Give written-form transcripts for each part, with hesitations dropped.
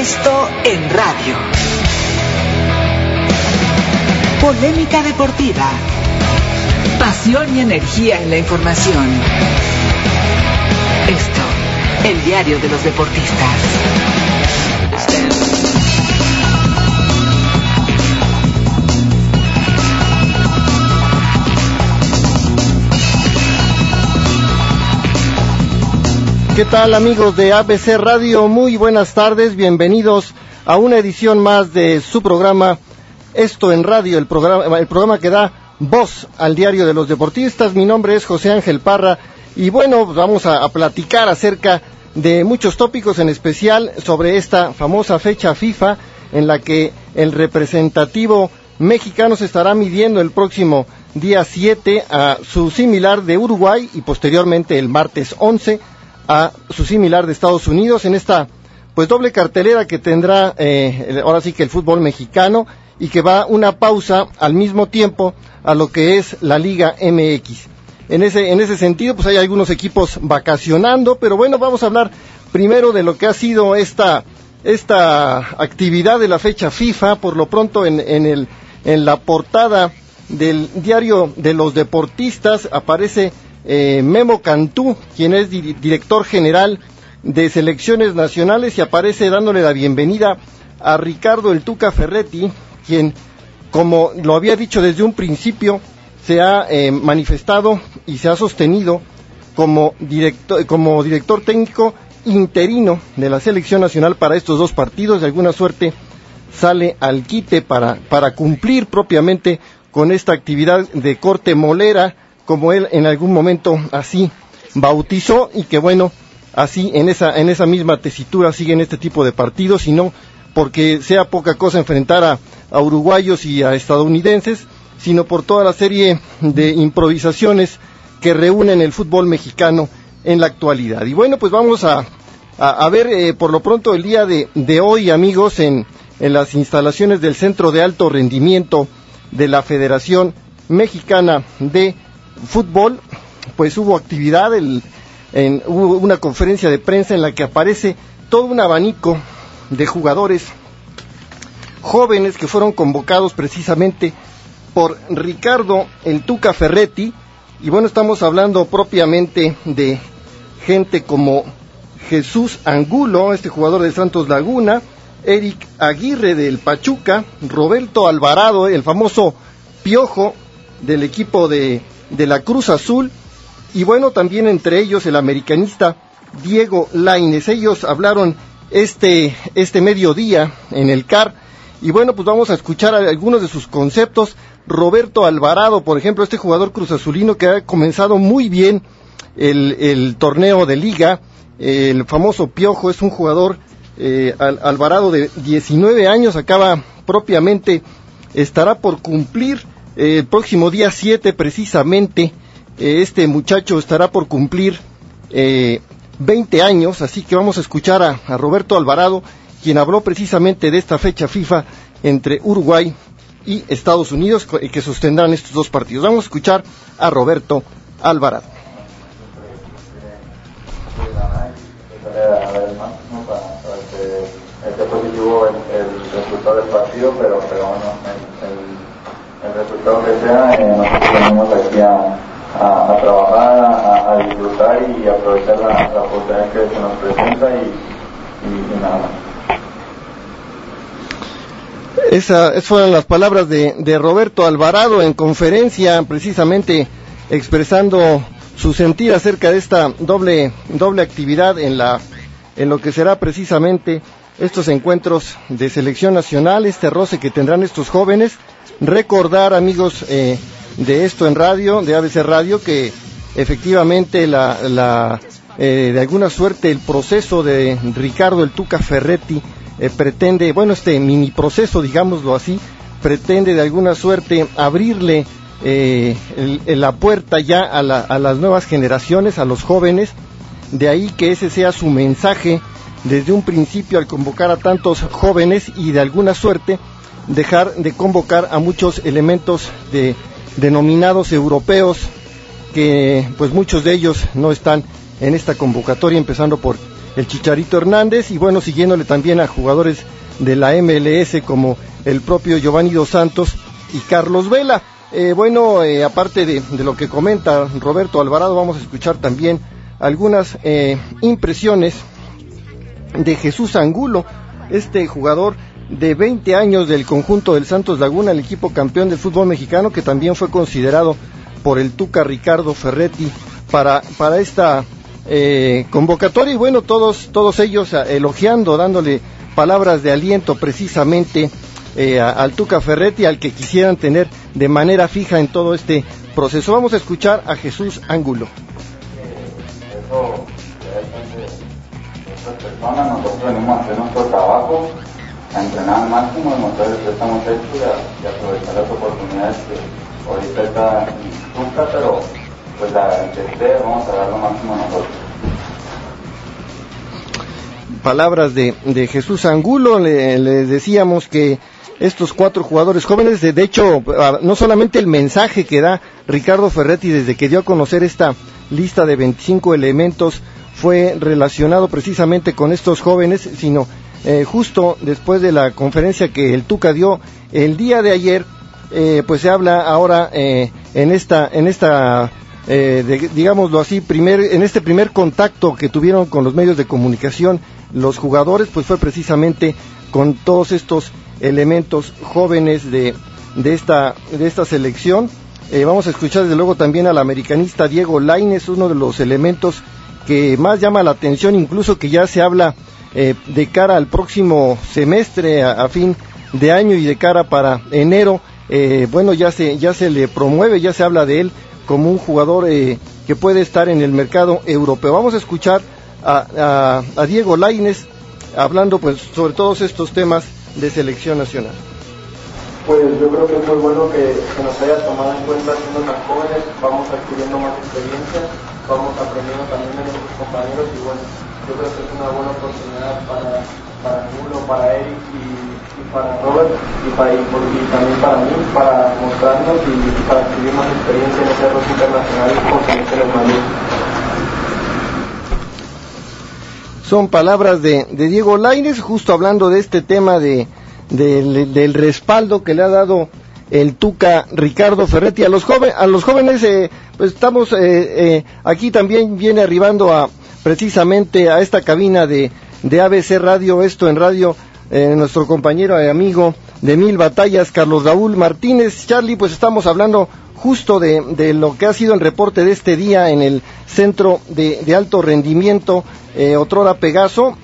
Esto en radio. Polémica deportiva. Pasión y energía en la información. Esto, el diario de los deportistas. ¿Qué tal, amigos de ABC Radio? Muy buenas tardes, bienvenidos a una edición más de su programa Esto en Radio, el programa que da voz al diario de los deportistas. Mi nombre es José Ángel Parra y bueno, vamos a platicar acerca de muchos tópicos, en especial sobre esta famosa fecha FIFA en la que el representativo mexicano se estará midiendo el próximo día 7 a su similar de Uruguay y posteriormente el martes 11 a su similar de Estados Unidos en esta pues doble cartelera que tendrá ahora sí que el fútbol mexicano, y que va una pausa al mismo tiempo a lo que es la Liga MX. En ese sentido pues hay algunos equipos vacacionando, pero bueno, vamos a hablar primero de lo que ha sido esta actividad de la fecha FIFA. Por lo pronto en la portada del diario de los deportistas aparece Memo Cantú, quien es director general de selecciones nacionales, y aparece dándole la bienvenida a Ricardo El Tuca Ferretti, quien, como lo había dicho desde un principio, se ha manifestado y se ha sostenido como director técnico interino de la selección nacional para estos dos partidos. De alguna suerte sale al quite para cumplir propiamente con esta actividad de corte molera, como él en algún momento así bautizó, y que bueno, así en esa misma tesitura siguen este tipo de partidos, y no porque sea poca cosa enfrentar a uruguayos y a estadounidenses, sino por toda la serie de improvisaciones que reúnen el fútbol mexicano en la actualidad. Y bueno, pues vamos a ver por lo pronto el día de hoy, amigos, en las instalaciones del Centro de Alto Rendimiento de la Federación Mexicana de Fútbol, pues hubo actividad, hubo una conferencia de prensa en la que aparece todo un abanico de jugadores jóvenes que fueron convocados precisamente por Ricardo El Tuca Ferretti. Y bueno, estamos hablando propiamente de gente como Jesús Angulo, este jugador de Santos Laguna, Eric Aguirre del Pachuca, Roberto Alvarado, el famoso Piojo del equipo de la Cruz Azul, y bueno, también entre ellos el americanista Diego Lainez. Ellos hablaron este mediodía en el CAR, y bueno, pues vamos a escuchar algunos de sus conceptos. Roberto Alvarado, por ejemplo, este jugador cruzazulino que ha comenzado muy bien el torneo de liga. El famoso Piojo es un jugador, Alvarado, de 19 años, estará por cumplir el próximo día 7 precisamente. Este muchacho estará por cumplir 20 años, así que vamos a escuchar a Roberto Alvarado, quien habló precisamente de esta fecha FIFA entre Uruguay y Estados Unidos, que sostendrán estos dos partidos. Vamos a escuchar a Roberto Alvarado. Positivo el resultado del partido, pero bueno, el resultado que sea, nosotros venimos aquí a trabajar, a disfrutar y aprovechar la oportunidad que se nos presenta y nada más. Esas fueron las palabras de Roberto Alvarado en conferencia, precisamente expresando su sentir acerca de esta doble actividad en lo que será precisamente estos encuentros de selección nacional, este roce que tendrán estos jóvenes. Recordar, amigos de Esto en Radio, de ABC Radio, que efectivamente de alguna suerte el proceso de Ricardo El Tuca Ferretti pretende, bueno, este mini proceso, digámoslo así, pretende de alguna suerte abrirle la puerta ya a las nuevas generaciones, a los jóvenes. De ahí que ese sea su mensaje desde un principio al convocar a tantos jóvenes, y de alguna suerte dejar de convocar a muchos elementos denominados europeos, que pues muchos de ellos no están en esta convocatoria, empezando por el Chicharito Hernández, y bueno, siguiéndole también a jugadores de la MLS como el propio Giovanni Dos Santos y Carlos Vela. Aparte de lo que comenta Roberto Alvarado, vamos a escuchar también algunas impresiones de Jesús Angulo, este jugador de 20 años del conjunto del Santos Laguna, el equipo campeón del fútbol mexicano, que también fue considerado por el Tuca Ricardo Ferretti para esta convocatoria, y bueno, todos ellos elogiando, dándole palabras de aliento precisamente al Tuca Ferretti, al que quisieran tener de manera fija en todo este proceso. Vamos a escuchar a Jesús Angulo. Estas personas, nosotros venimos a hacer nuestro trabajo, a entrenar al máximo, demostrar que estamos hechos y aprovechar las oportunidades que ahorita está Tuca, pero pues vamos a dar lo máximo nosotros. Palabras de Jesús Angulo. Le decíamos que estos 4 jugadores jóvenes, de hecho, no solamente el mensaje que da Ricardo Ferretti desde que dio a conocer esta lista de 25 elementos fue relacionado precisamente con estos jóvenes, sino justo después de la conferencia que el Tuca dio el día de ayer, pues se habla ahora en esta digámoslo así, en este primer contacto que tuvieron con los medios de comunicación los jugadores, pues fue precisamente con todos estos elementos jóvenes de esta selección. Vamos a escuchar desde luego también al americanista Diego Lainez, uno de los elementos que más llama la atención, incluso que ya se habla de cara al próximo semestre, a fin de año, y de cara para enero, ya se le promueve, ya se habla de él como un jugador que puede estar en el mercado europeo. Vamos a escuchar a Diego Lainez hablando pues sobre todos estos temas de selección nacional. Pues yo creo que es muy bueno que nos haya tomado en cuenta siendo tan jóvenes, vamos adquiriendo más experiencia, vamos aprendiendo también de nuestros compañeros, y bueno, yo creo que es una buena oportunidad para Angulo, para Eric y para Robert y también para mí, para mostrarnos y para adquirir más experiencia en ese rol internacional con selecciones mayores. Son palabras de Diego Lainez, justo hablando de este tema del respaldo que le ha dado el Tuca Ricardo Ferretti a los jóvenes. Pues estamos aquí también viene arribando precisamente a esta cabina de ABC Radio, esto en radio, nuestro compañero y amigo de Mil Batallas, Carlos Raúl Martínez. Charlie, pues estamos hablando justo de lo que ha sido el reporte de este día en el centro de alto rendimiento, otrora Pegaso,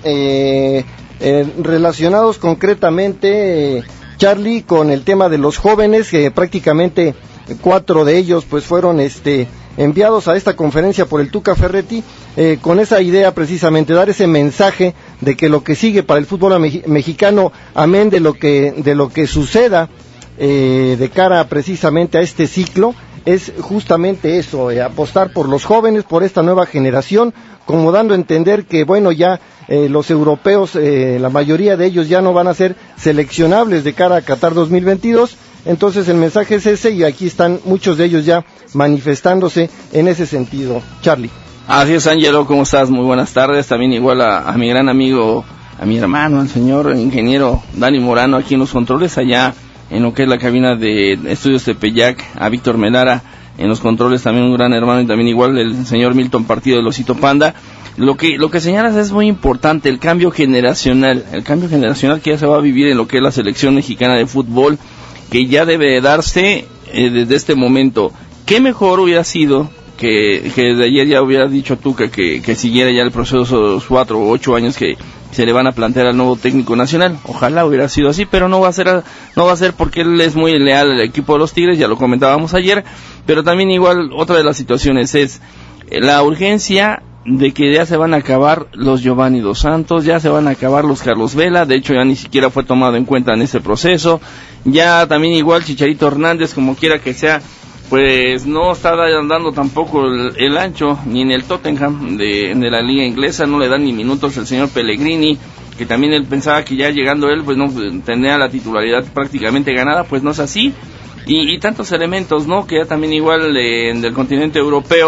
relacionados concretamente, Charlie, con el tema de los jóvenes, que prácticamente 4 de ellos pues fueron enviados a esta conferencia por el Tuca Ferretti, con esa idea precisamente, dar ese mensaje de que lo que sigue para el fútbol mexicano, amén de lo que suceda de cara precisamente a este ciclo, es justamente eso, apostar por los jóvenes, por esta nueva generación, como dando a entender que bueno, ya los europeos, la mayoría de ellos ya no van a ser seleccionables de cara a Qatar 2022, entonces el mensaje es ese, y aquí están muchos de ellos ya manifestándose en ese sentido. Charlie. Así es, Ángelo, ¿cómo estás? Muy buenas tardes. También igual a mi gran amigo, a mi hermano, al señor ingeniero Dani Morano, aquí en los controles, allá en lo que es la cabina de Estudios Tepeyac, a Víctor Melara en los controles, también un gran hermano, y también igual el señor Milton Partido del Osito Panda. Lo que señalas es muy importante, el cambio generacional que ya se va a vivir en lo que es la selección mexicana de fútbol, que ya debe darse desde este momento. ¿Qué mejor hubiera sido que desde ayer ya hubiera dicho Tuca que siguiera ya el proceso de los 4 o 8 años que se le van a plantear al nuevo técnico nacional? Ojalá hubiera sido así, pero no va a ser porque él es muy leal al equipo de los Tigres, ya lo comentábamos ayer. Pero también igual otra de las situaciones es la urgencia de que ya se van a acabar los Giovanni Dos Santos, ya se van a acabar los Carlos Vela, de hecho ya ni siquiera fue tomado en cuenta en ese proceso. Ya también igual Chicharito Hernández, como quiera que sea, pues no está dando tampoco el ancho, ni en el Tottenham de la liga inglesa, no le dan ni minutos el señor Pellegrini, que también él pensaba que ya llegando él pues no tenía la titularidad prácticamente ganada, pues no es así. Y tantos elementos, ¿no? Que ya también igual del continente europeo,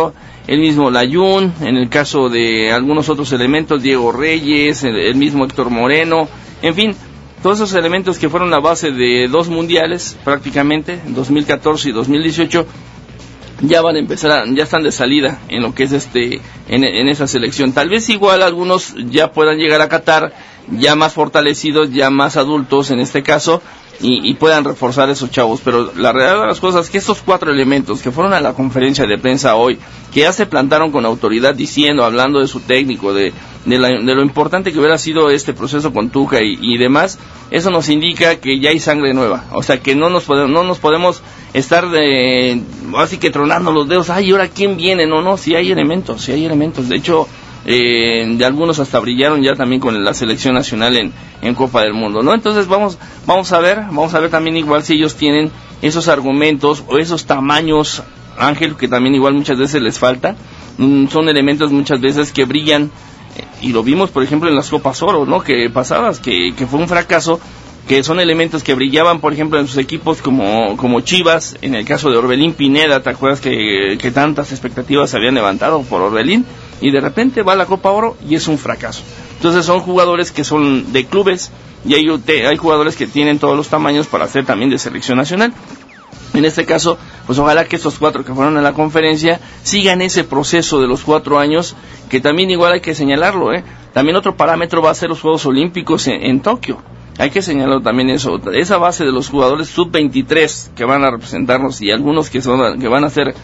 el mismo Layún, en el caso de algunos otros elementos, Diego Reyes, el mismo Héctor Moreno, en fin, todos esos elementos que fueron la base de 2 mundiales prácticamente, 2014 y 2018, ya van a empezar, ya están de salida en lo que es en esa selección. Tal vez igual algunos ya puedan llegar a Qatar ya más fortalecidos, ya más adultos en este caso, y puedan reforzar esos chavos, pero la realidad de las cosas es que estos 4 elementos que fueron a la conferencia de prensa hoy, que ya se plantaron con autoridad diciendo, hablando de su técnico, de lo importante que hubiera sido este proceso con Tuca y demás, eso nos indica que ya hay sangre nueva, o sea que no nos podemos estar así que tronando los dedos, ay, ¿ahora quién viene? No, sí hay elementos, de hecho, de algunos hasta brillaron ya también con la selección nacional en Copa del Mundo, ¿no? Entonces vamos a ver también igual si ellos tienen esos argumentos o esos tamaños, Ángel, que también igual muchas veces les falta, son elementos muchas veces que brillan, y lo vimos por ejemplo en las Copas Oro, ¿no? Que pasadas, que fue un fracaso, que son elementos que brillaban por ejemplo en sus equipos como Chivas, en el caso de Orbelín Pineda, ¿te acuerdas que tantas expectativas se habían levantado por Orbelín? Y de repente va a la Copa Oro y es un fracaso. Entonces son jugadores que son de clubes y hay jugadores que tienen todos los tamaños para ser también de selección nacional. En este caso, pues ojalá que estos 4 que fueron a la conferencia sigan ese proceso de los 4 años, que también igual hay que señalarlo, También otro parámetro va a ser los Juegos Olímpicos en Tokio. Hay que señalar también eso, esa base de los jugadores sub-23 que van a representarnos y algunos que van a ser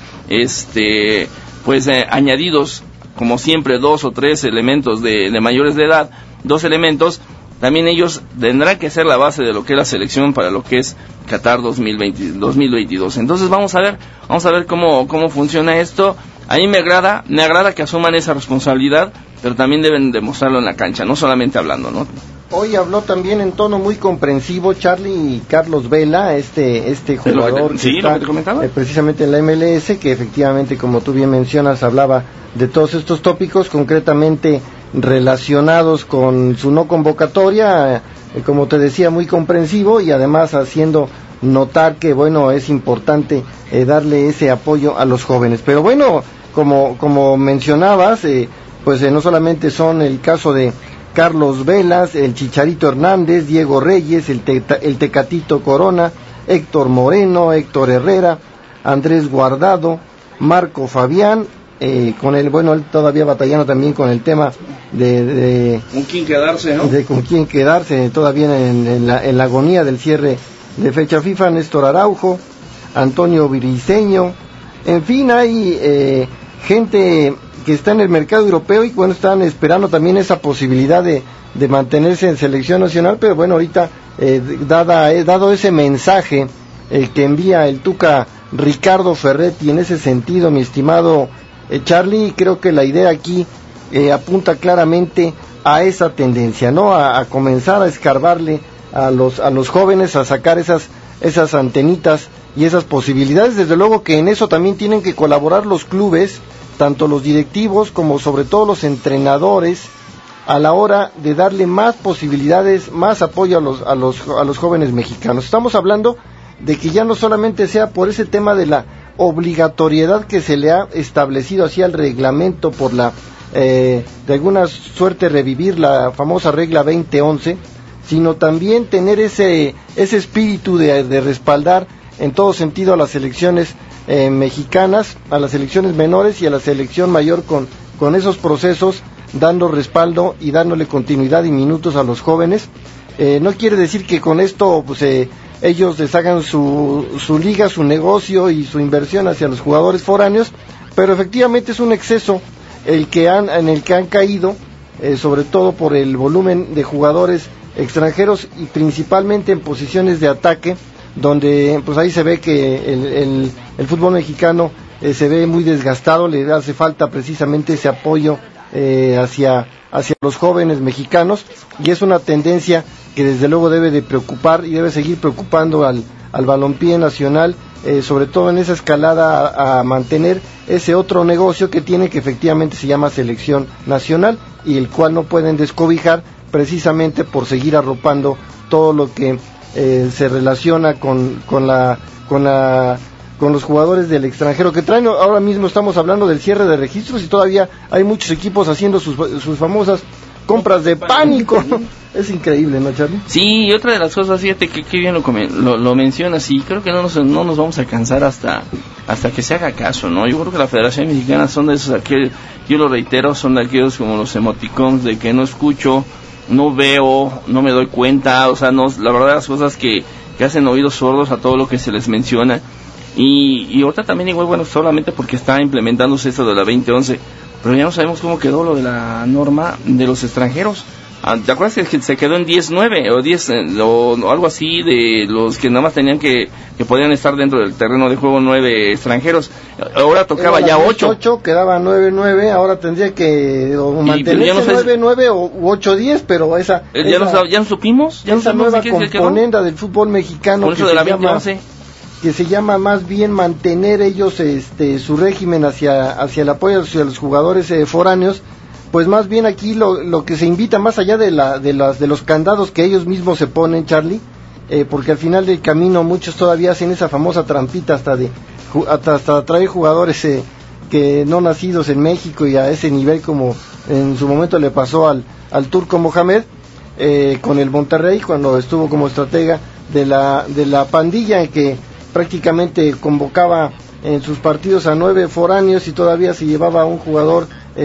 añadidos, como siempre, 2 o 3 elementos de mayores de edad, 2 elementos, también ellos tendrán que ser la base de lo que es la selección para lo que es Qatar 2022. Entonces vamos a ver cómo funciona esto. A mí me agrada que asuman esa responsabilidad, pero también deben demostrarlo en la cancha, no solamente hablando, ¿no? Hoy habló también en tono muy comprensivo Charlie y Carlos Vela, este jugador que está precisamente en la MLS, que efectivamente, como tú bien mencionas, hablaba de todos estos tópicos, concretamente relacionados con su no convocatoria, como te decía, muy comprensivo, y además haciendo notar que, bueno, es importante darle ese apoyo a los jóvenes. Pero bueno, como mencionabas, no solamente son el caso de Carlos Velas, el Chicharito Hernández, Diego Reyes, el Tecatito Corona, Héctor Moreno, Héctor Herrera, Andrés Guardado, Marco Fabián, él todavía batallando también con el tema de con quién quedarse, ¿no? De con quién quedarse, todavía en la agonía del cierre de fecha FIFA, Néstor Araujo, Antonio Viriceño, en fin, hay gente que está en el mercado europeo y están esperando también esa posibilidad de mantenerse en selección nacional, pero bueno, ahorita dado ese mensaje que envía el Tuca Ricardo Ferretti en ese sentido, mi estimado Charlie, creo que la idea aquí apunta claramente a esa tendencia, ¿no? A comenzar a escarbarle a los jóvenes, a sacar esas antenitas y esas posibilidades. Desde luego que en eso también tienen que colaborar los clubes, tanto los directivos como sobre todo los entrenadores, a la hora de darle más posibilidades, más apoyo a los jóvenes mexicanos. Estamos hablando de que ya no solamente sea por ese tema de la obligatoriedad que se le ha establecido así al reglamento por de alguna suerte revivir la famosa regla 2011, sino también tener ese espíritu de respaldar en todo sentido a las selecciones mexicanas, a las selecciones menores y a la selección mayor con esos procesos, dando respaldo y dándole continuidad y minutos a los jóvenes. No quiere decir que con esto ellos les hagan su liga, su negocio y su inversión hacia los jugadores foráneos, pero efectivamente es un exceso en el que han caído, sobre todo por el volumen de jugadores extranjeros y principalmente en posiciones de ataque, donde pues ahí se ve que el fútbol mexicano se ve muy desgastado, le hace falta precisamente ese apoyo hacia los jóvenes mexicanos, y es una tendencia que desde luego debe de preocupar y debe seguir preocupando al balompié nacional, sobre todo en esa escalada a mantener ese otro negocio que tiene, que efectivamente se llama selección nacional, y el cual no pueden descobijar precisamente por seguir arropando todo lo que se relaciona con la con los jugadores del extranjero que traen. Ahora mismo estamos hablando del cierre de registros y todavía hay muchos equipos haciendo sus famosas compras de pánico. Es increíble, ¿no, Charlie? Sí, y otra de las cosas, fíjate que bien lo mencionas, y creo que no nos vamos a cansar hasta que se haga caso, ¿no? Yo creo que la Federación Mexicana son de esos, yo lo reitero, son de aquellos como los emoticons de que no escucho, no veo, no me doy cuenta, o sea, la verdad las cosas que hacen oídos sordos a todo lo que se les menciona. Y otra también igual, bueno, solamente porque está implementándose esto de la 2011, pero ya no sabemos cómo quedó lo de la norma de los extranjeros. ¿Te acuerdas que se quedó en 10-9 o 10 o algo así, de los que nada más tenían que podían estar dentro del terreno de juego 9 extranjeros? Ahora tocaba ya 8. Quedaba 9-9, ahora tendría que mantenerse 9-9 u 8-10, pero esa ya no supimos. Ya esa nueva componenda del fútbol mexicano con eso de la 2011, que se llama más bien mantener ellos su régimen hacia el apoyo hacia los jugadores foráneos. Pues más bien aquí lo que se invita, más allá de los candados que ellos mismos se ponen, Charlie, porque al final del camino muchos todavía hacen esa famosa trampita hasta traer jugadores que no nacidos en México y a ese nivel, como en su momento le pasó al Turco Mohamed con el Monterrey cuando estuvo como estratega de la pandilla, que prácticamente convocaba en sus partidos a 9 foráneos y todavía se llevaba a un jugador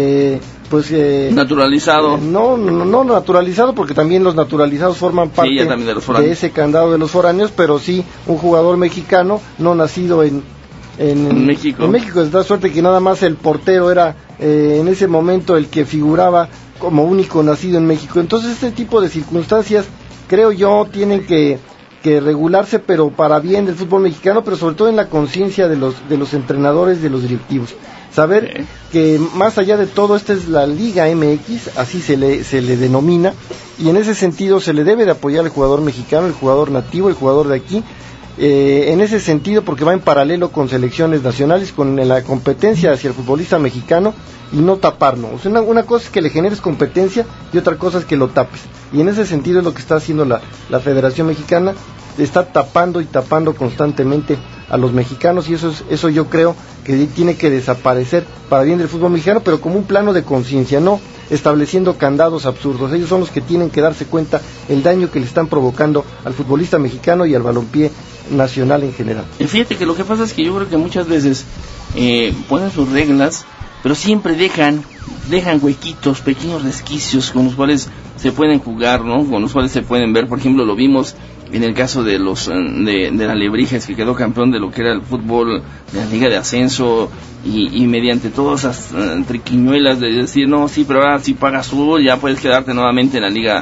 naturalizado. No naturalizado, porque también los naturalizados forman parte de ese candado de los foráneos, pero sí un jugador mexicano no nacido en México. En México, es da suerte que nada más el portero era en ese momento el que figuraba como único nacido en México. Entonces este tipo de circunstancias, creo yo, tienen que regularse, pero para bien del fútbol mexicano, pero sobre todo en la conciencia de los entrenadores, de los directivos. Saber que más allá de todo, esta es la Liga MX, así se le denomina, y en ese sentido se le debe de apoyar al jugador mexicano, el jugador nativo, el jugador de aquí, en ese sentido, porque va en paralelo con selecciones nacionales, con la competencia hacia el futbolista mexicano, y no taparlo. O sea, una cosa es que le generes competencia y otra cosa es que lo tapes, y en ese sentido es lo que está haciendo la Federación Mexicana, está tapando constantemente a los mexicanos, y eso yo creo que tiene que desaparecer para bien del fútbol mexicano, pero como un plano de conciencia, no estableciendo candados absurdos. Ellos son los que tienen que darse cuenta el daño que le están provocando al futbolista mexicano y al balompié nacional en general. Fíjate que lo que pasa es que yo creo que muchas veces ponen sus reglas, pero siempre dejan huequitos, pequeños resquicios con los cuales se pueden jugar, ¿no? Con los cuales se pueden ver. Por ejemplo, lo vimos en el caso de de la Lebrijes, que quedó campeón de lo que era el fútbol de la Liga de Ascenso, y mediante todas esas triquiñuelas de decir, no, sí, pero ahora si pagas tú, ya puedes quedarte nuevamente en la Liga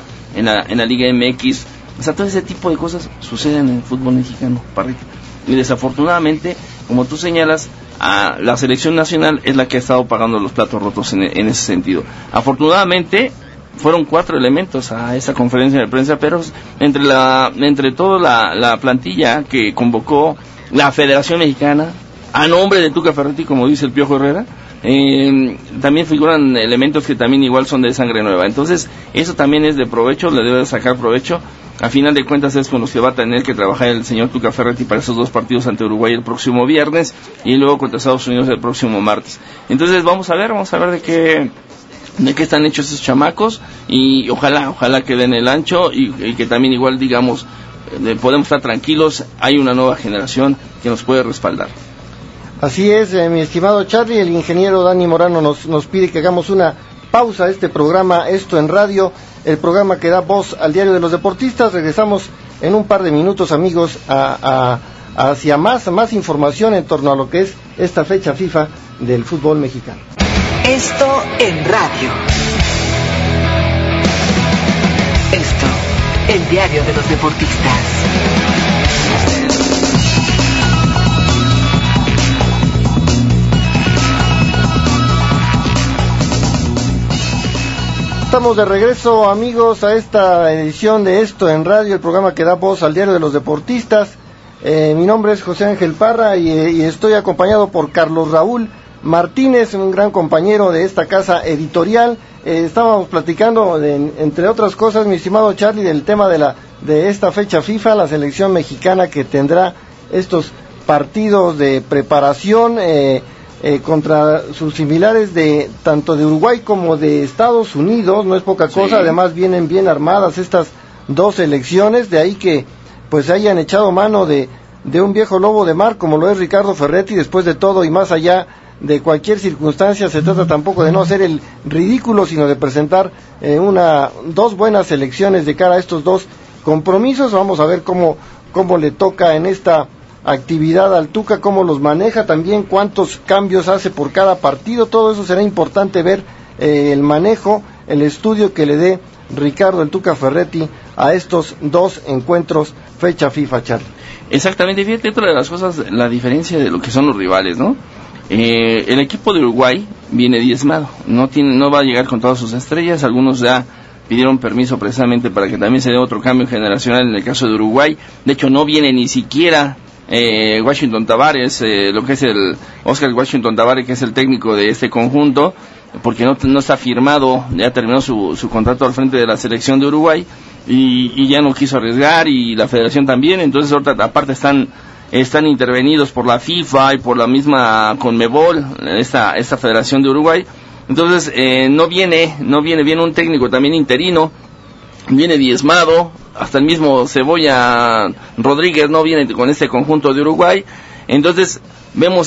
MX. O sea, todo ese tipo de cosas suceden en el fútbol mexicano, Parrita. Y desafortunadamente, como tú señalas, la selección nacional es la que ha estado pagando los platos rotos en ese sentido. Afortunadamente, fueron 4 elementos a esa conferencia de prensa, pero entre toda la plantilla que convocó la Federación Mexicana, a nombre de Tuca Ferretti, como dice el Piojo Herrera, también figuran elementos que también igual son de sangre nueva. Entonces, eso también es de provecho, le debe sacar provecho. A final de cuentas es con los que va a tener que trabajar el señor Tuca Ferretti para esos 2 partidos ante Uruguay el próximo viernes y luego contra Estados Unidos el próximo martes. Entonces vamos a ver de qué están hechos esos chamacos, y ojalá que den el ancho y que también igual, digamos, podemos estar tranquilos, hay una nueva generación que nos puede respaldar. Así es, mi estimado Charlie. El ingeniero Dani Morano nos pide que hagamos una pausa a este programa, Esto en Radio, el programa que da voz al diario de los deportistas. Regresamos en un par de minutos, amigos, hacia más información en torno a lo que es esta fecha FIFA del fútbol mexicano. Esto en Radio. Esto, el diario de los deportistas. Estamos de regreso, amigos, a esta edición de Esto en Radio, el programa que da voz al diario de los deportistas. Mi nombre es José Ángel Parra y estoy acompañado por Carlos Raúl Martínez, un gran compañero de esta casa editorial. Estábamos platicando, entre otras cosas, mi estimado Charlie, del tema de esta fecha FIFA, la selección mexicana que tendrá estos partidos de preparación contra sus similares de tanto de Uruguay como de Estados Unidos. No es poca cosa, además vienen bien armadas estas dos selecciones, de ahí que pues hayan echado mano de un viejo lobo de mar como lo es Ricardo Ferretti. Después de todo y más allá de cualquier circunstancia, se trata tampoco de no hacer el ridículo, sino de presentar dos buenas selecciones de cara a estos dos compromisos. Vamos a ver cómo le toca en esta actividad al Tuca, cómo los maneja, también cuántos cambios hace por cada partido. Todo eso será importante ver, el manejo, el estudio que le dé Ricardo el Tuca Ferretti a estos dos encuentros fecha FIFA, Charlie. Exactamente, fíjate, otra de las cosas, la diferencia de lo que son los rivales, ¿no? El equipo de Uruguay viene diezmado, no va a llegar con todas sus estrellas. Algunos ya pidieron permiso precisamente para que también se dé otro cambio generacional en el caso de Uruguay. De hecho, no viene ni siquiera Washington Tabárez, lo que es el Oscar Washington Tabárez, que es el técnico de este conjunto, porque no está firmado, ya terminó su contrato al frente de la selección de Uruguay y ya no quiso arriesgar, y la federación también. Entonces ahorita aparte están intervenidos por la FIFA y por la misma CONMEBOL, esta federación de Uruguay. Entonces viene un técnico también interino, viene diezmado, hasta el mismo Cebolla Rodríguez no viene con este conjunto de Uruguay. Entonces vemos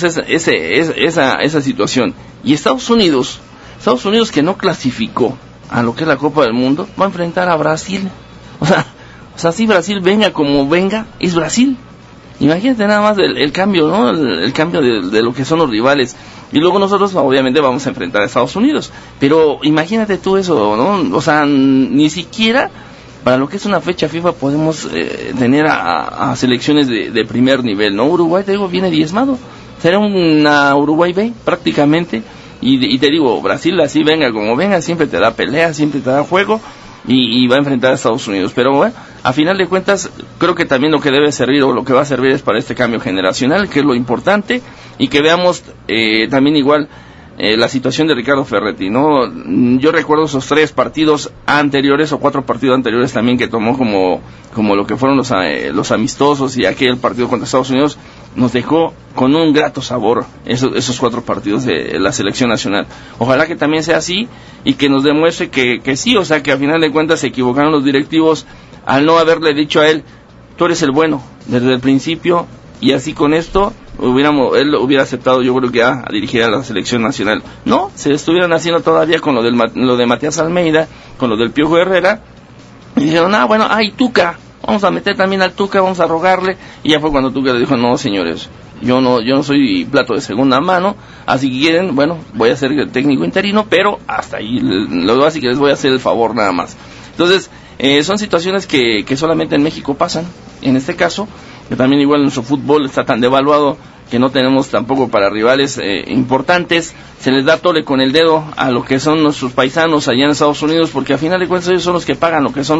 esa situación. Y Estados Unidos que no clasificó a lo que es la Copa del Mundo, va a enfrentar a Brasil. O sea, si Brasil venga como venga, es Brasil. Imagínate nada más el cambio, ¿no? El cambio de lo que son los rivales. Y luego nosotros obviamente vamos a enfrentar a Estados Unidos. Pero imagínate tú eso, ¿no? O sea, ni siquiera para lo que es una fecha FIFA podemos tener a selecciones de primer nivel, ¿no? Uruguay, te digo, viene diezmado. Será una Uruguay B prácticamente. Y te digo, Brasil así venga como venga, siempre te da pelea, siempre te da juego. Y va a enfrentar a Estados Unidos. Pero bueno, a final de cuentas, creo que también lo que debe servir o lo que va a servir es para este cambio generacional, que es lo importante, y que veamos también igual la situación de Ricardo Ferretti, ¿no? Yo recuerdo esos 3 partidos anteriores o 4 partidos anteriores también que tomó como lo que fueron los amistosos, y aquel partido contra Estados Unidos nos dejó con un grato sabor esos 4 partidos de la selección nacional. Ojalá que también sea así y que nos demuestre que sí, o sea, que a final de cuentas se equivocaron los directivos al no haberle dicho a él, tú eres el bueno desde el principio, y así con esto él hubiera aceptado, yo creo que a dirigir a la selección nacional. No, se estuvieran haciendo todavía con lo de Matías Almeida, con lo del Piojo Herrera, y dijeron, bueno, Tuca, vamos a meter también al Tuca, vamos a rogarle. Y ya fue cuando Tuca le dijo, no señores, yo no soy plato de segunda mano, así que quieren, bueno, voy a ser el técnico interino, pero hasta ahí, lo así que les voy a hacer el favor nada más. Entonces, son situaciones que solamente en México pasan, en este caso, que también igual nuestro fútbol está tan devaluado que no tenemos tampoco para rivales importantes. Se les da tole con el dedo a lo que son nuestros paisanos allá en Estados Unidos, porque a final de cuentas ellos son los que pagan lo que son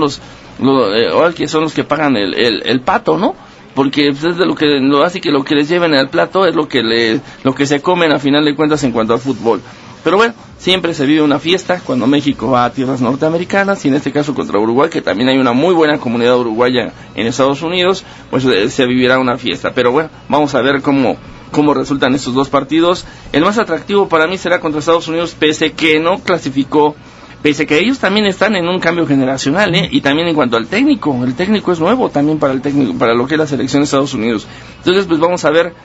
que son los que pagan el pato, ¿no? Porque es de lo que les lleven al plato es lo que se comen a final de cuentas en cuanto al fútbol. Pero bueno, siempre se vive una fiesta cuando México va a tierras norteamericanas, y en este caso contra Uruguay, que también hay una muy buena comunidad uruguaya en Estados Unidos, pues se vivirá una fiesta. Pero bueno, vamos a ver cómo resultan estos 2 partidos. El más atractivo para mí será contra Estados Unidos, pese que no clasificó, pese que ellos también están en un cambio generacional, y también en cuanto al técnico, el técnico es nuevo también para lo que es la selección de Estados Unidos. Entonces pues vamos a ver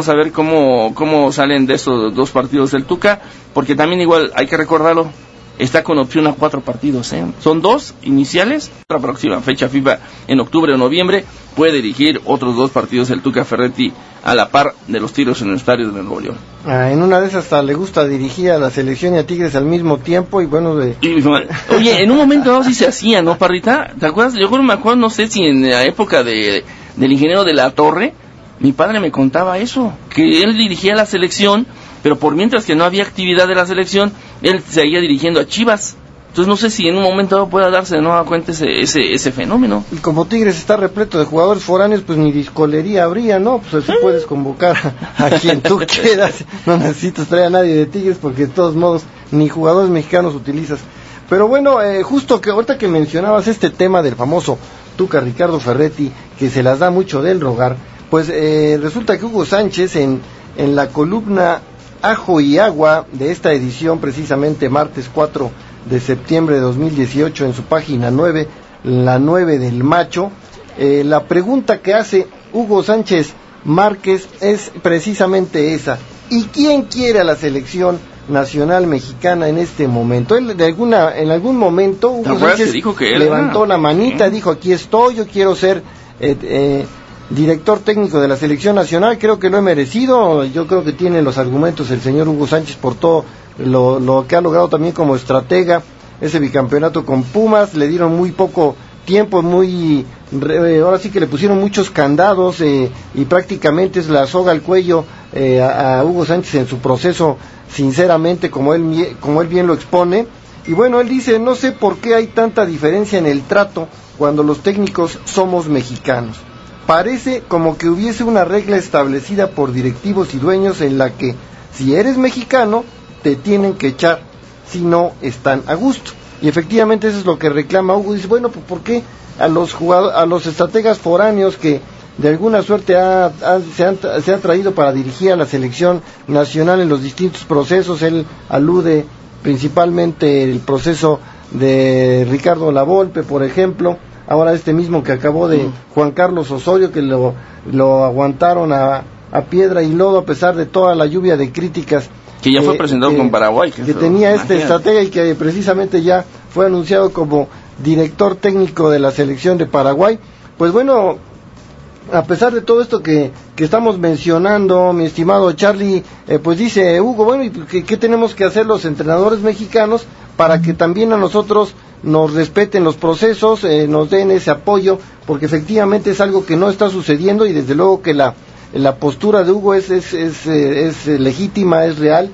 cómo salen de estos 2 partidos del Tuca, porque también igual hay que recordarlo, está con opción a 4 partidos, son 2 iniciales. La próxima fecha FIFA en octubre o noviembre puede dirigir otros 2 partidos el Tuca Ferretti a la par de los Tigres Universitarios de Nuevo León. En una de esas hasta le gusta dirigir a la selección y a Tigres al mismo tiempo, y bueno, oye, en un momento dado sí se hacía, ¿no, Parrita? ¿Te acuerdas? Yo me acuerdo, no sé si en la época del ingeniero de la Torre, mi padre me contaba eso, que él dirigía la selección, pero por mientras que no había actividad de la selección, él seguía dirigiendo a Chivas. Entonces no sé si en un momento dado pueda darse de nueva cuenta ese fenómeno. Y como Tigres está repleto de jugadores foráneos, pues ni discolería habría, ¿no? Pues así puedes convocar a quien tú quieras. No necesitas traer a nadie de Tigres, porque de todos modos ni jugadores mexicanos utilizas. Pero bueno, justo que ahorita que mencionabas este tema del famoso Tuca Ricardo Ferretti, que se las da mucho del rogar, Pues resulta que Hugo Sánchez en la columna Ajo y Agua de esta edición, precisamente martes 4 de septiembre de 2018, en su página 9, la 9 del Macho, la pregunta que hace Hugo Sánchez Márquez es precisamente esa: ¿y quién quiere a la selección nacional mexicana en este momento? Él en algún momento Hugo Sánchez dijo que levantó la manita, dijo: aquí estoy, yo quiero ser director técnico de la selección nacional, creo que lo he merecido. Yo creo que tiene los argumentos el señor Hugo Sánchez por todo lo que ha logrado también como estratega. Ese bicampeonato con Pumas, le dieron muy poco tiempo, ahora sí que le pusieron muchos candados, y prácticamente es la soga al cuello a Hugo Sánchez en su proceso, sinceramente, como él bien lo expone. Y bueno, él dice: no sé por qué hay tanta diferencia en el trato cuando los técnicos somos mexicanos. Parece como que hubiese una regla establecida por directivos y dueños en la que si eres mexicano te tienen que echar si no están a gusto. Y efectivamente eso es lo que reclama Hugo. Dice: bueno, pues ¿por qué a los estrategas foráneos que de alguna suerte se han traído para dirigir a la selección nacional en los distintos procesos? Él alude principalmente el proceso de Ricardo Lavolpe, por ejemplo, ahora este mismo que acabó de Juan Carlos Osorio, que lo aguantaron a piedra y lodo a pesar de toda la lluvia de críticas que ya fue presentado con Paraguay, que tenía este estratega, y que precisamente ya fue anunciado como director técnico de la selección de Paraguay. Pues bueno, a pesar de todo esto que estamos mencionando, mi estimado Charlie, pues dice Hugo: bueno, ¿y qué tenemos que hacer los entrenadores mexicanos para que también a nosotros nos respeten los procesos, nos den ese apoyo? Porque efectivamente es algo que no está sucediendo, y desde luego que la postura de Hugo es legítima, es real,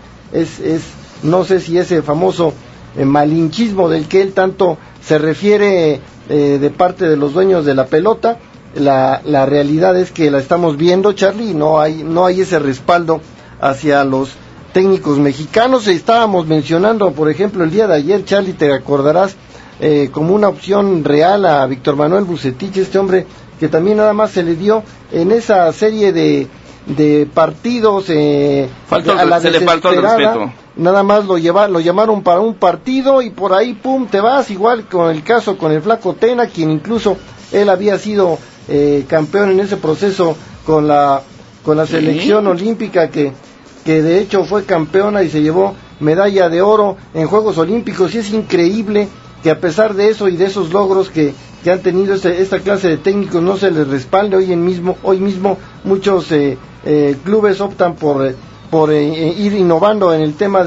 no sé si ese famoso malinchismo del que él tanto se refiere de parte de los dueños de la pelota. La realidad es que la estamos viendo, Charlie, y no hay ese respaldo hacia los técnicos mexicanos. Estábamos mencionando, por ejemplo, el día de ayer, Charlie, te acordarás, como una opción real a Víctor Manuel Bucetich, este hombre que también nada más se le dio en esa serie de partidos a la se le faltó el respeto. Nada más lo llamaron para un partido y por ahí pum te vas, igual con el caso con el Flaco Tena, quien incluso él había sido campeón en ese proceso con la selección olímpica, que de hecho fue campeona y se llevó medalla de oro en Juegos Olímpicos. Y es increíble que a pesar de eso y de esos logros que han tenido esta clase de técnicos, no se les respalde. Hoy mismo muchos clubes optan por ir innovando en el tema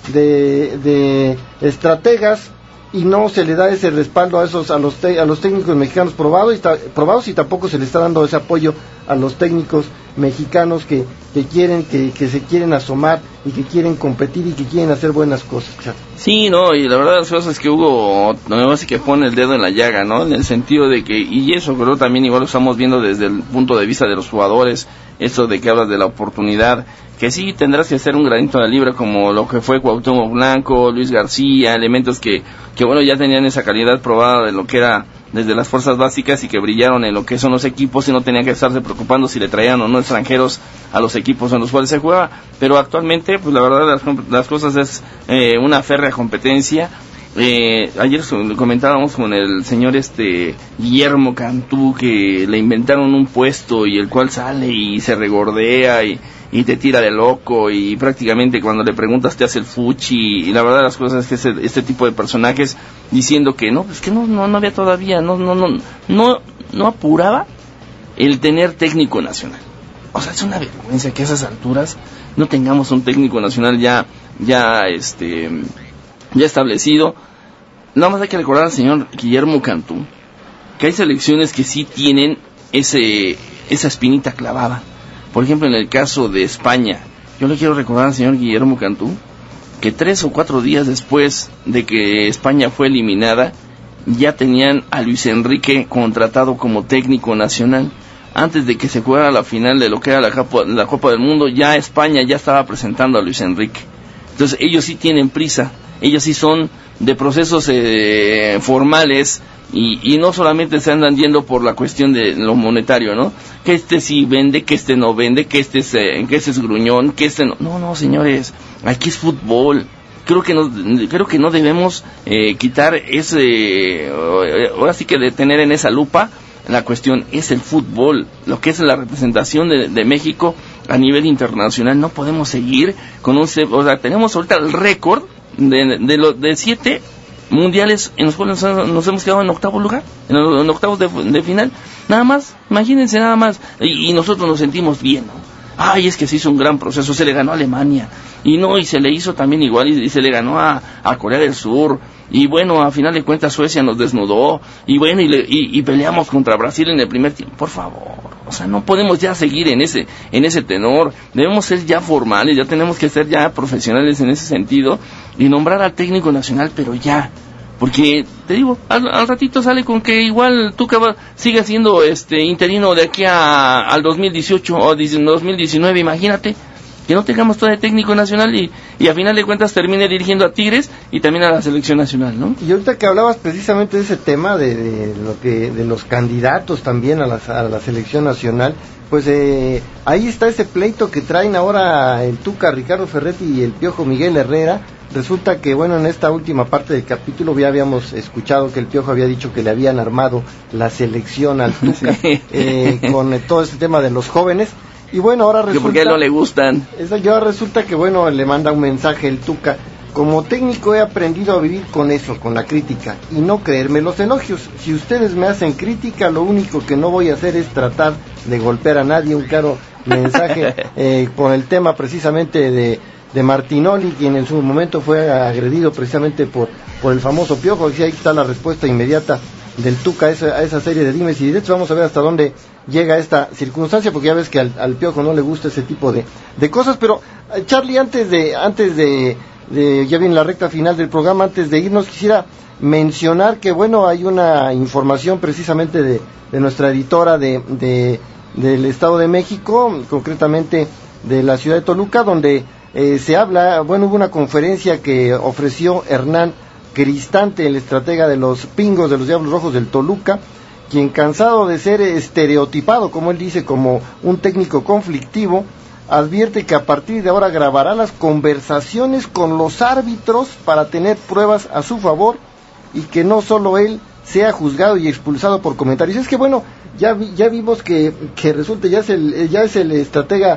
de estrategas, y no se le da ese respaldo a los técnicos mexicanos probados, y tampoco se le está dando ese apoyo a los técnicos mexicanos que se quieren asomar y que quieren competir y que quieren hacer buenas cosas. Sí, no, y la verdad las cosas es que Hugo no es que pone el dedo en la llaga, ¿no? En el sentido de que, y eso creo también igual lo estamos viendo desde el punto de vista de los jugadores, esto de que hablas de la oportunidad, que sí tendrás que hacer un granito de libra como lo que fue Cuauhtémoc Blanco, Luis García, elementos que bueno, ya tenían esa calidad probada de lo que era desde las fuerzas básicas y que brillaron en lo que son los equipos y no tenían que estarse preocupando si le traían o no extranjeros a los equipos en los cuales se juega. Pero actualmente, pues la verdad las cosas es una férrea competencia. Ayer comentábamos con el señor Guillermo Cantú, que le inventaron un puesto y el cual sale y se regordea y te tira de loco, y prácticamente cuando le preguntas te hace el fuchi, y la verdad las cosas es que este tipo de personajes diciendo que no, es que no había todavía, no apuraba el tener técnico nacional. O sea, es una vergüenza que a esas alturas no tengamos un técnico nacional ya establecido. Nada más hay que recordar al señor Guillermo Cantú que hay selecciones que sí tienen esa espinita clavada. Por ejemplo, en el caso de España, yo le quiero recordar al señor Guillermo Cantú que 3 o 4 días después de que España fue eliminada, ya tenían a Luis Enrique contratado como técnico nacional. Antes de que se jugara la final de lo que era la Copa del Mundo, ya España ya estaba presentando a Luis Enrique. Entonces ellos sí tienen prisa, ellos sí son de procesos formales y no solamente se andan yendo por la cuestión de lo monetario, ¿no? Que este sí vende, que este no vende, que este es gruñón, que este no. No, señores, aquí es fútbol. Creo que no debemos quitar ahora sí que de tener en esa lupa la cuestión. Es el fútbol, lo que es la representación de México a nivel internacional. No podemos seguir con tenemos ahorita el récord de 7 mundiales en los cuales nos hemos quedado en octavo lugar, en octavos de final, nada más, imagínense nada más, y nosotros nos sentimos bien, ¿no? Ay, es que se hizo un gran proceso, se le ganó a Alemania, y se le hizo también igual, y se le ganó a Corea del Sur, y bueno, a final de cuentas Suecia nos desnudó, y bueno, y peleamos contra Brasil en el primer tiempo. Por favor, no podemos ya seguir en ese tenor, debemos ser ya formales, ya tenemos que ser ya profesionales en ese sentido, y nombrar al técnico nacional, pero ya, porque te digo, al ratito sale con que igual Tuca sigue siendo interino de aquí al 2018 o 2019, imagínate, que no tengamos todo de técnico nacional y a final de cuentas termine dirigiendo a Tigres y también a la selección nacional, ¿no? Y ahorita que hablabas precisamente de ese tema de los candidatos también a la selección nacional, pues ahí está ese pleito que traen ahora el Tuca, Ricardo Ferretti y el Piojo Miguel Herrera. Resulta que, bueno, en esta última parte del capítulo ya habíamos escuchado que el Piojo había dicho que le habían armado la selección al Tuca, sí, con todo este tema de los jóvenes. Y bueno, ahora resulta... ¿Por qué no le gustan? Ya resulta que, bueno, le manda un mensaje el Tuca. Como técnico he aprendido a vivir con eso, con la crítica, y no creerme los elogios. Si ustedes me hacen crítica, lo único que no voy a hacer es tratar de golpear a nadie. Un claro mensaje con el tema precisamente de Martinoli, quien en su momento fue agredido precisamente por el famoso Piojo. Aquí ahí está la respuesta inmediata del Tuca a esa serie de dimes y diretes. Vamos a ver hasta dónde llega esta circunstancia, porque ya ves que al Piojo no le gusta ese tipo de cosas. Pero Charlie, antes de ya viene la recta final del programa, antes de irnos quisiera mencionar que, bueno, hay una información precisamente de nuestra editora del Estado de México, concretamente de la ciudad de Toluca, donde se habla, bueno, hubo una conferencia que ofreció Hernán Cristante, el estratega de los Pingos, de los Diablos Rojos del Toluca, quien, cansado de ser estereotipado, como él dice, como un técnico conflictivo, advierte que a partir de ahora grabará las conversaciones con los árbitros para tener pruebas a su favor y que no solo él sea juzgado y expulsado por comentarios. Es que, bueno, ya vimos que resulta, ya es el estratega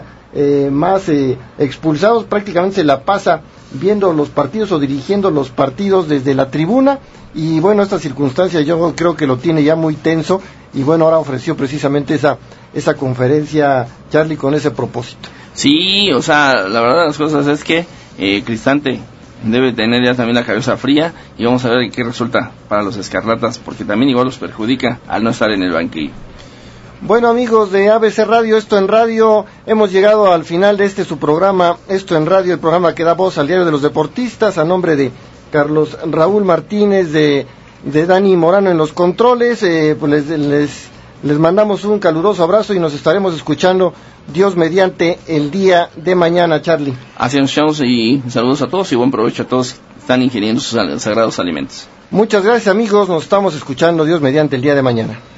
más expulsados, prácticamente se la pasa viendo los partidos o dirigiendo los partidos desde la tribuna, y bueno, esta circunstancia yo creo que lo tiene ya muy tenso, y bueno, ahora ofreció precisamente esa conferencia, Charlie, con ese propósito. Sí, la verdad de las cosas es que Cristante debe tener ya también la cabeza fría, y vamos a ver qué resulta para los Escarlatas, porque también igual los perjudica al no estar en el banquillo. Bueno, amigos de ABC Radio, Esto en Radio, hemos llegado al final de su programa, Esto en Radio, el programa que da voz al diario de los deportistas, a nombre de Carlos Raúl Martínez, de Dani Morano en los controles. Pues les mandamos un caluroso abrazo y nos estaremos escuchando, Dios mediante, el día de mañana, Charlie. Ascensión y saludos a todos y buen provecho a todos que están ingiriendo sus sagrados alimentos. Muchas gracias, amigos, nos estamos escuchando, Dios mediante, el día de mañana.